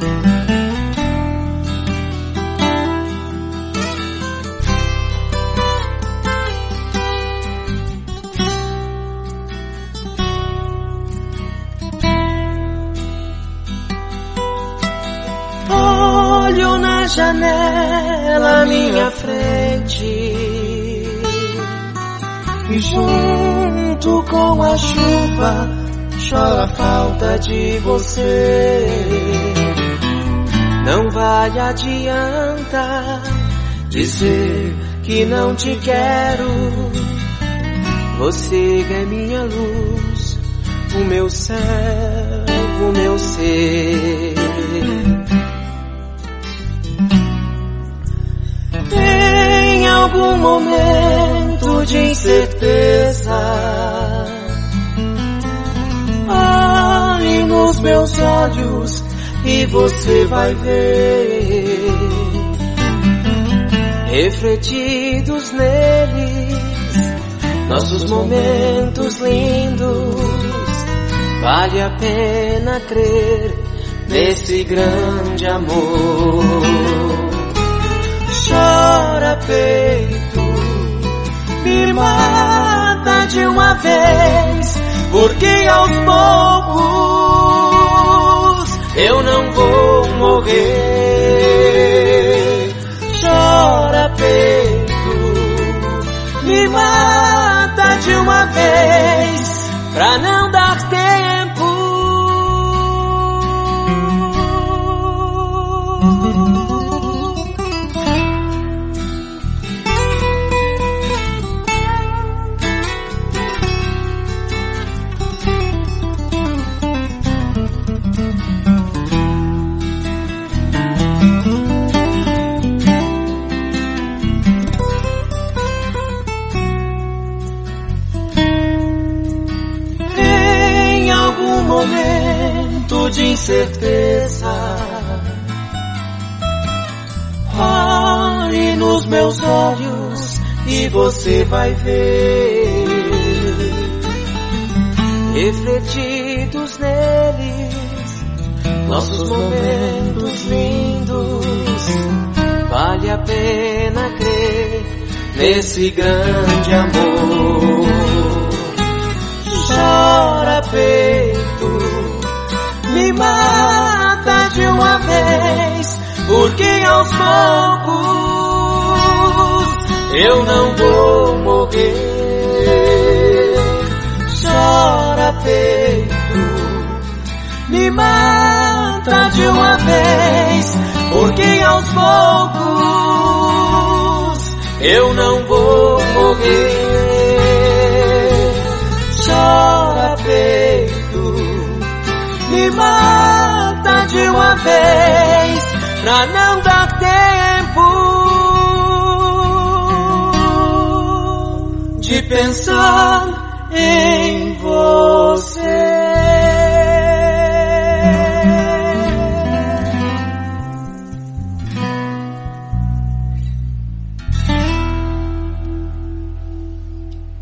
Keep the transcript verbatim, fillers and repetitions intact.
Olho na janela à minha frente e junto com a chuva choro a falta de você. Não vai adiantar dizer que não te quero. Você é minha luz, o meu céu, o meu ser. Em algum momento de incerteza, olhe nos meus olhos e você vai ver, refletidos neles, nossos momentos lindos. Vale a pena crer nesse grande amor. Chora peito, me mata de uma vez, porque aos poucos eu não vou morrer. Chora peito, me mata de uma vez, pra não dar tempo. Momento de incerteza, olhe nos meus olhos e você vai ver, refletidos neles, nossos momentos lindos. Vale a pena crer nesse grande amor. Chora peito, me mata de uma vez, porque aos poucos eu não vou morrer. Chora peito, me mata de uma vez, porque aos poucos eu não vou morrer. Chora peito, me mata de uma vez, pra não dar tempo de pensar